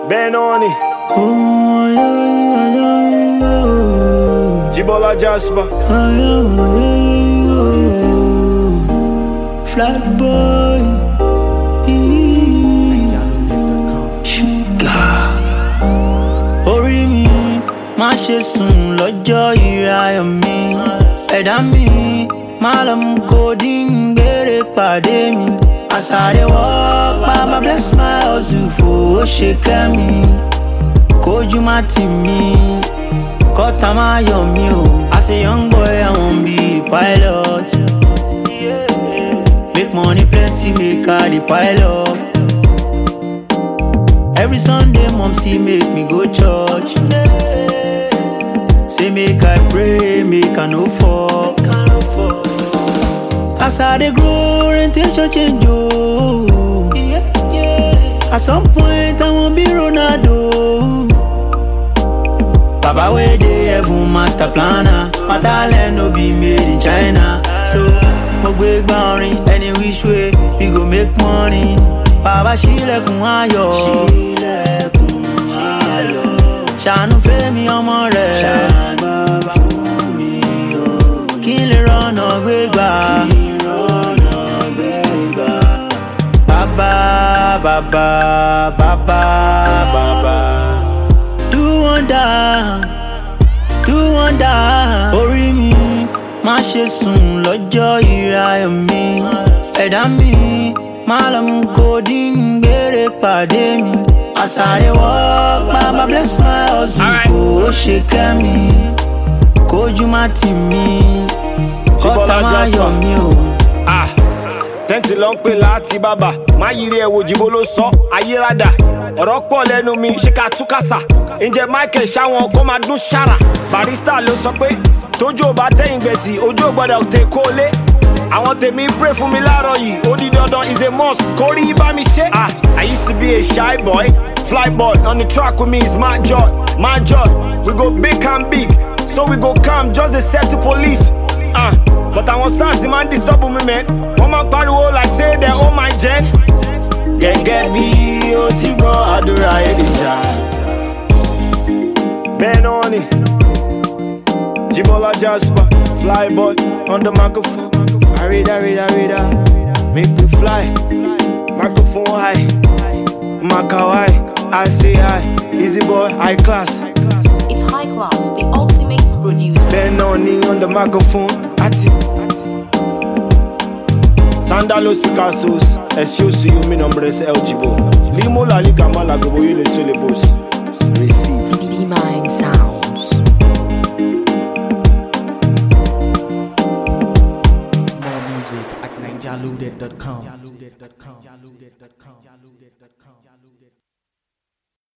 Benoni, Jibola Jasper, Flatboy, Sugar. Orí mi má ṣe sùn lọ́jọ́ ìráyọ̀ mi. Ẹ̀dá mi má lọ mú codeine gbére pàdé mi. As I dey walk, Baba bless my hustle fowó ṣe kẹ́ mi. Kójú má tì mí, kọ́ta má yọ̀ mí o. As a young boy, I wan be pilot. Make money plenty, make I the pilot. Every Sunday, mom see make me go church. Say make I pray, make I no fall. As I dey grow, orientation change oh. At some point, I wan be Ronaldo. Baba wey dey heaven, master planner. My talent no be made in China. So, mo gbé gbá orin, any which way, we go make money. Baba ṣílẹ̀kùn ayọ̀. Ṣàánú fẹ́mi ọmọ rẹ̀. Kí n lè rọ́nà gbégbá. Baba, Baba, Baba. Do wonder. Orí mi má ṣe sùn lọ́jọ́ ìráyọ̀ mi. Ẹ̀dá mi má lọ mú codeine gbére pàdé mi. As I dey walk, Baba bless my hustle fowó ṣe kẹ́ mi. Kójú má tì mí, kọ́ta má yọ̀ mí o. tẹ́ǹtì ló ń pè láti bàbà má yiri ẹ̀wò jìbò ló sọ ayérada ọ̀rọ̀ pọ̀ lẹ́nu mi ṣé ká túkàsà ǹjẹ́ Michael ṣáwọn kó máa dún ṣàrà Barrister ló sọ pé tójú ò bá tẹ̀yìn gbẹ̀tì ojú ò gbọ́dọ̀ tẹ̀ kó lé àwọn tèmi pray fún mi láàárọ̀ yìí ó di dandan is a must kórí bá mi ṣe. I used to be a shy boy fly boy on the track with me is my joy we go big and big so we go calm just dey set to police. But àwọn SARS man disturb me man wọ́n máa pariwo like say they own my gen. Gẹ́gẹ́ bí o ti gbọ́ àdúrà Èlíjà. Benoni, Jibola Jasper, Flyboy on the microphone. Arida, make me fly. Microphone high, Makawai, I say high. Easy boy, high class. It's high class, the ultimate producer. Benoni on the microphone. Ati. Sandalos Picassos, SUSU, mi nombre es El Chibo. Limo la liga mala, como yo le soy le boss. Receive. BB Mind Sounds. More music at ninjaloaded.com.